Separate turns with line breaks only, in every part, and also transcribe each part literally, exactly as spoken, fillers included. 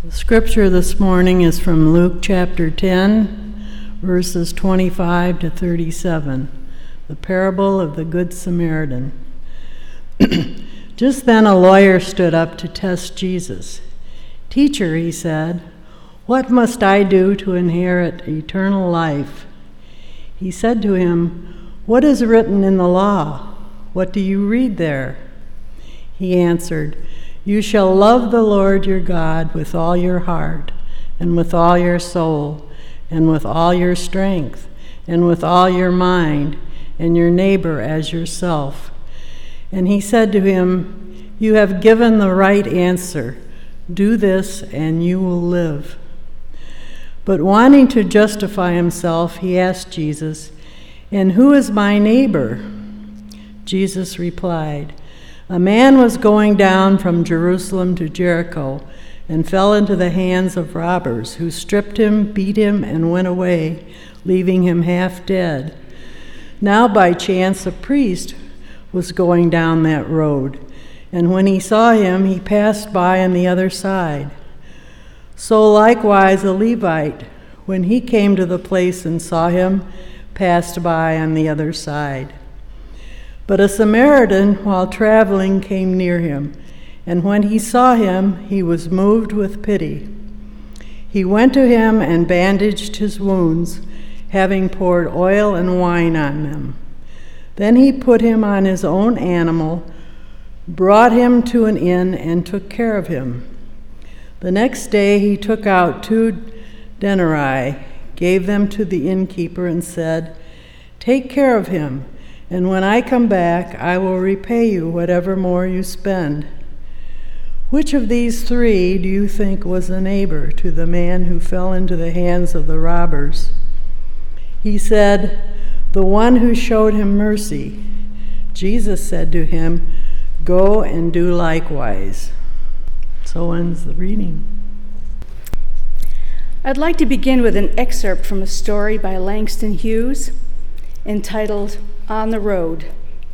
The scripture this morning is from Luke chapter ten, verses twenty-five to thirty-seven, the parable of the Good Samaritan. Just then a lawyer stood up to test Jesus. "Teacher," he said, "what must I do to inherit eternal life?" He said to him, "What is written in the law? What do you read there?" He answered, "You shall love the Lord your God with all your heart, and with all your soul, and with all your strength, and with all your mind, and your neighbor as yourself." And he said to him, "You have given the right answer. Do this, and you will live." But wanting to justify himself, he asked Jesus, "And who is my neighbor?" Jesus replied, "A man was going down from Jerusalem to Jericho and fell into the hands of robbers, who stripped him, beat him, and went away, leaving him half dead. Now by chance a priest was going down that road, and when he saw him, he passed by on the other side. So likewise a Levite, when he came to the place and saw him, passed by on the other side. But a Samaritan, while traveling, came near him, and when he saw him, he was moved with pity. He went to him and bandaged his wounds, having poured oil and wine on them. Then he put him on his own animal, brought him to an inn, and took care of him. The next day he took out two denarii, gave them to the innkeeper, and said, "Take care of him, and when I come back, I will repay you whatever more you spend." Which of these three do you think was a neighbor to the man who fell into the hands of the robbers? He said, "The one who showed him mercy." Jesus said to him, "Go and do likewise." So ends the reading.
I'd like to begin with an excerpt from a story by Langston Hughes entitled "On the Road."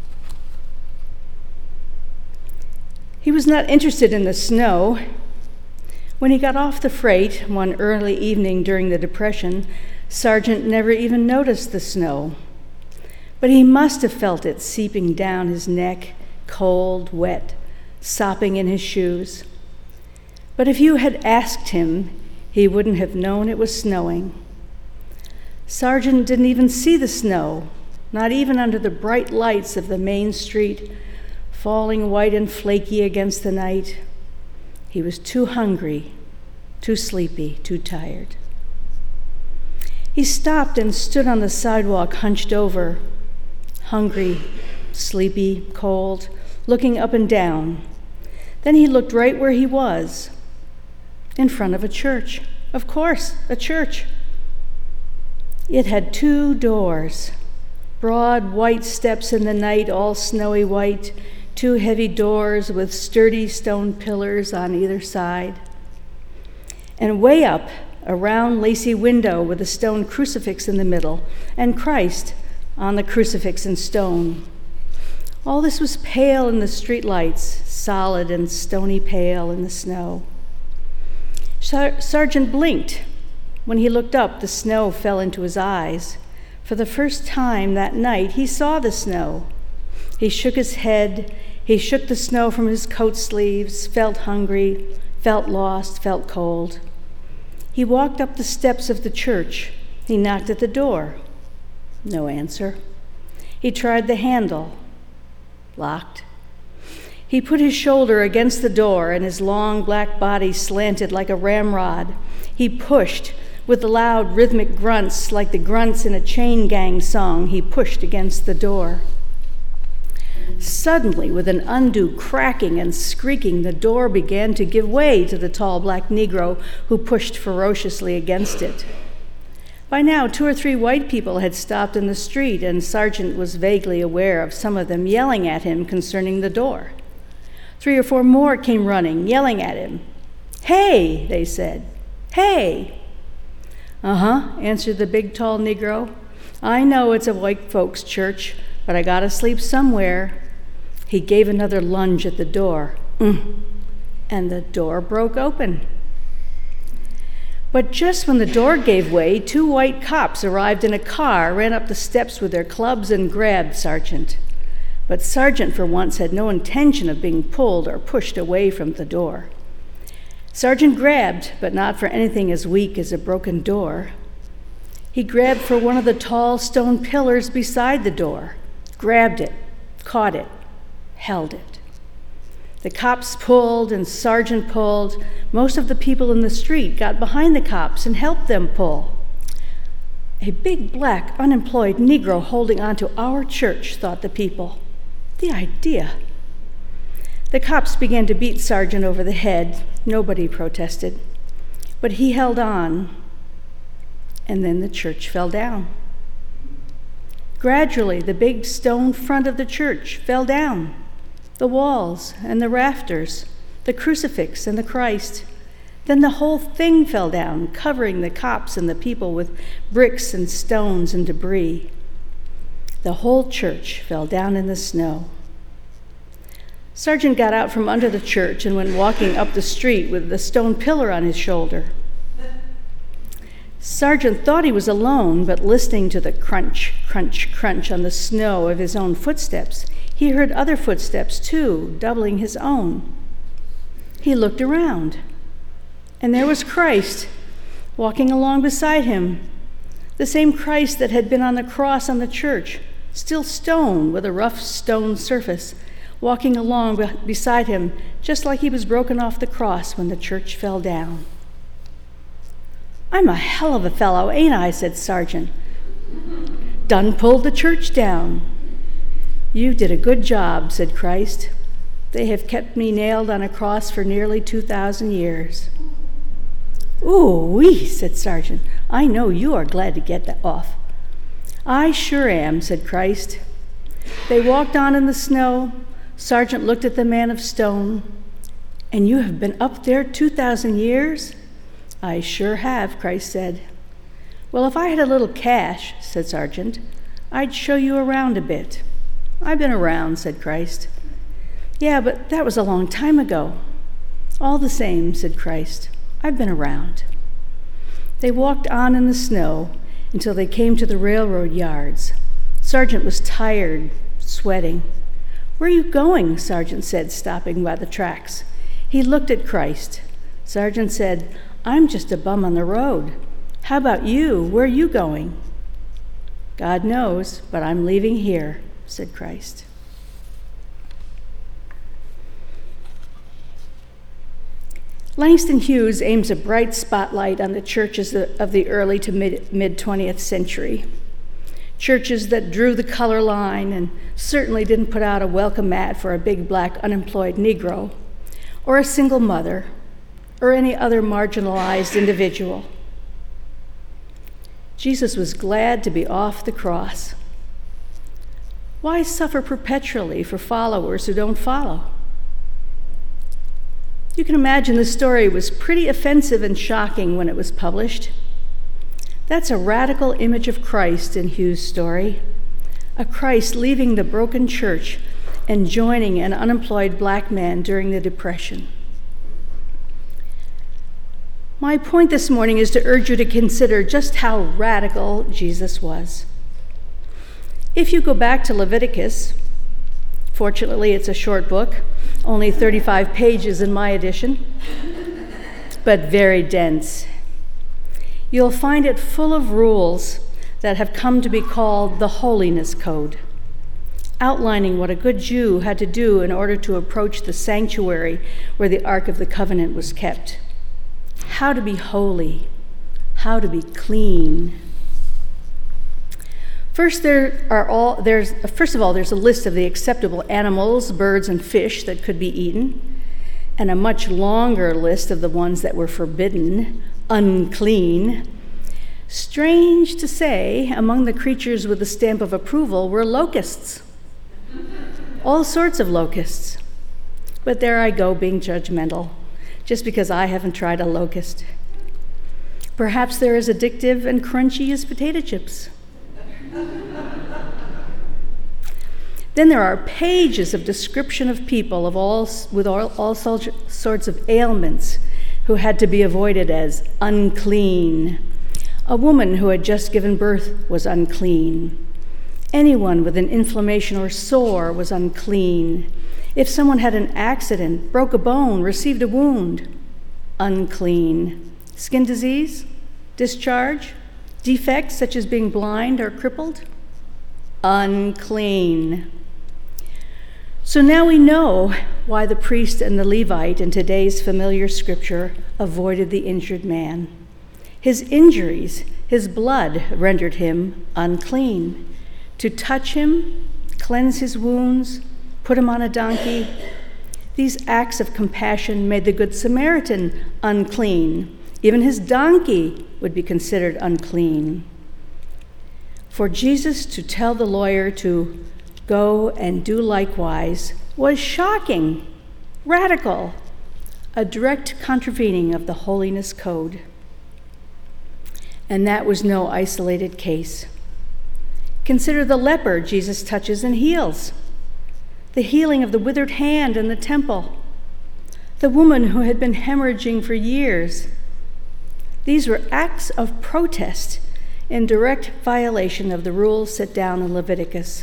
He was not interested in the snow. When he got off the freight one early evening during the Depression, Sargent never even noticed the snow. But he must have felt it seeping down his neck, cold, wet, sopping in his shoes. But if you had asked him, he wouldn't have known it was snowing. Sargent didn't even see the snow, not even under the bright lights of the main street, falling white and flaky against the night. He was too hungry, too sleepy, too tired. He stopped and stood on the sidewalk, hunched over, hungry, sleepy, cold, looking up and down. Then he looked right where he was, in front of a church. Of course, a church. It had two doors, broad white steps in the night, all snowy white, two heavy doors with sturdy stone pillars on either side. And way up, a round lacy window with a stone crucifix in the middle, and Christ on the crucifix in stone. All this was pale in the street lights, solid and stony pale in the snow. Sar- Sargent blinked. When he looked up, the snow fell into his eyes. For the first time that night, he saw the snow. He shook his head. He shook the snow from his coat sleeves, felt hungry, felt lost, felt cold. He walked up the steps of the church. He knocked at the door. No answer. He tried the handle. Locked. He put his shoulder against the door, and his long black body slanted like a ramrod. He pushed. With loud rhythmic grunts, like the grunts in a chain gang song, he pushed against the door. Suddenly, with an undue cracking and squeaking, the door began to give way to the tall black Negro who pushed ferociously against it. By now, two or three white people had stopped in the street, and Sargent was vaguely aware of some of them yelling at him concerning the door. Three or four more came running, yelling at him. "Hey," they said. "Hey." "Uh-huh," answered the big, tall Negro. "I know it's a white folks' church, but I gotta sleep somewhere." He gave another lunge at the door, mm, and the door broke open. But just when the door gave way, two white cops arrived in a car, ran up the steps with their clubs, and grabbed Sargent. But Sargent, for once, had no intention of being pulled or pushed away from the door. Sargent grabbed, but not for anything as weak as a broken door. He grabbed for one of the tall stone pillars beside the door, grabbed it, caught it, held it. The cops pulled and Sargent pulled. Most of the people in the street got behind the cops and helped them pull. A big black unemployed Negro holding on to our church, thought the people. The idea. The cops began to beat Sargent over the head. Nobody protested, but he held on, and then the church fell down. Gradually, the big stone front of the church fell down. The walls and the rafters, the crucifix and the Christ. Then the whole thing fell down, covering the cops and the people with bricks and stones and debris. The whole church fell down in the snow. Sargent got out from under the church and went walking up the street with the stone pillar on his shoulder. Sargent thought he was alone, but listening to the crunch, crunch, crunch on the snow of his own footsteps, he heard other footsteps too, doubling his own. He looked around, and there was Christ walking along beside him, the same Christ that had been on the cross on the church, still stone with a rough stone surface, walking along be- beside him, just like he was broken off the cross when the church fell down. "I'm a hell of a fellow, ain't I?" said Sargent. "Done pulled the church down." "You did a good job," said Christ. "They have kept me nailed on a cross for nearly two thousand years." "Ooh-wee," said Sargent. "I know you are glad to get that off." "I sure am," said Christ. They walked on in the snow. Sargent looked at the man of stone. "And you have been up there two thousand years?" "I sure have," Christ said. "Well, if I had a little cash," said Sargent, "I'd show you around a bit." "I've been around," said Christ. "Yeah, but that was a long time ago." "All the same," said Christ, "I've been around." They walked on in the snow until they came to the railroad yards. Sargent was tired, sweating. "Where are you going?" Sargent said, stopping by the tracks. He looked at Christ. Sargent said, "I'm just a bum on the road. How about you? Where are you going?" "God knows, but I'm leaving here," said Christ. Langston Hughes aims a bright spotlight on the churches of the early to mid, mid-twentieth century. Churches that drew the color line and certainly didn't put out a welcome mat for a big black unemployed Negro, or a single mother, or any other marginalized individual. Jesus was glad to be off the cross. Why suffer perpetually for followers who don't follow? You can imagine the story was pretty offensive and shocking when it was published. That's a radical image of Christ in Hughes' story, a Christ leaving the broken church and joining an unemployed black man during the Depression. My point this morning is to urge you to consider just how radical Jesus was. If you go back to Leviticus, fortunately it's a short book, only thirty-five pages in my edition, but very dense. You'll find it full of rules that have come to be called the Holiness Code, outlining what a good Jew had to do in order to approach the sanctuary where the Ark of the Covenant was kept. How to be holy, how to be clean. First, there are all, there's, first of all, there's a list of the acceptable animals, birds, and fish that could be eaten, and a much longer list of the ones that were forbidden, unclean. Strange to say, among the creatures with the stamp of approval were locusts. All sorts of locusts. But there I go, being judgmental, just because I haven't tried a locust. Perhaps they're as addictive and crunchy as potato chips. Then there are pages of description of people of all, with all, all sorts of ailments who had to be avoided as unclean. A woman who had just given birth was unclean. Anyone with an inflammation or sore was unclean. If someone had an accident, broke a bone, received a wound, unclean. Skin disease, discharge, defects such as being blind or crippled, unclean. So now we know why the priest and the Levite in today's familiar scripture avoided the injured man. His injuries, his blood rendered him unclean. To touch him, cleanse his wounds, put him on a donkey, these acts of compassion made the Good Samaritan unclean. Even his donkey would be considered unclean. For Jesus to tell the lawyer to go and do likewise was shocking, radical, a direct contravening of the holiness code. And that was no isolated case. Consider the leper Jesus touches and heals, the healing of the withered hand in the temple, the woman who had been hemorrhaging for years. These were acts of protest in direct violation of the rules set down in Leviticus.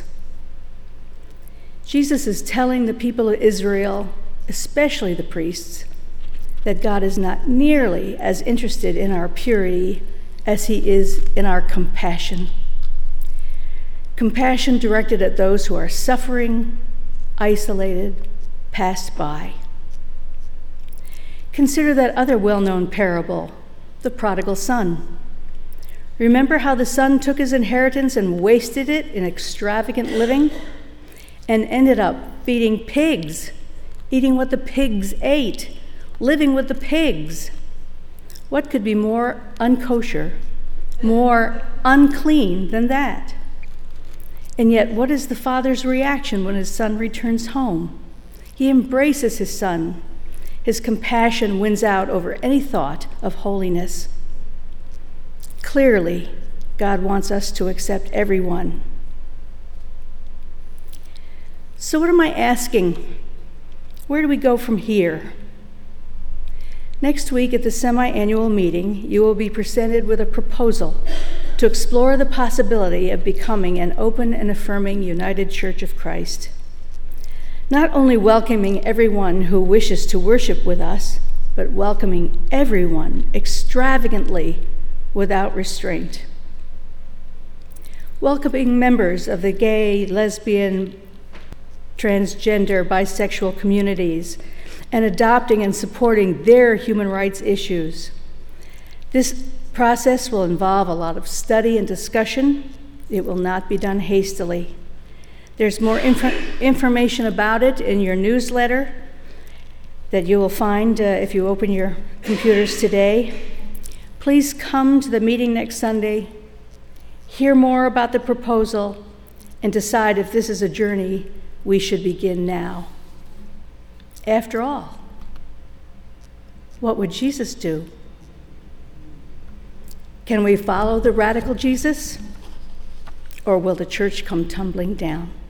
Jesus is telling the people of Israel, especially the priests, that God is not nearly as interested in our purity as he is in our compassion. Compassion directed at those who are suffering, isolated, passed by. Consider that other well-known parable, the prodigal son. Remember how the son took his inheritance and wasted it in extravagant living and ended up feeding pigs, eating what the pigs ate, living with the pigs. What could be more unkosher, more unclean than that? And yet, what is the father's reaction when his son returns home? He embraces his son. His compassion wins out over any thought of holiness. Clearly, God wants us to accept everyone. So what am I asking? Where do we go from here? Next week at the semi-annual meeting, you will be presented with a proposal to explore the possibility of becoming an open and affirming United Church of Christ. Not only welcoming everyone who wishes to worship with us, but welcoming everyone extravagantly without restraint. Welcoming members of the gay, lesbian, transgender, bisexual communities, and adopting and supporting their human rights issues. This process will involve a lot of study and discussion. It will not be done hastily. There's more inf- information about it in your newsletter that you will find uh, if you open your computers today. Please come to the meeting next Sunday, hear more about the proposal, and decide if this is a journey we should begin now. After all, what would Jesus do? Can we follow the radical Jesus, or will the church come tumbling down?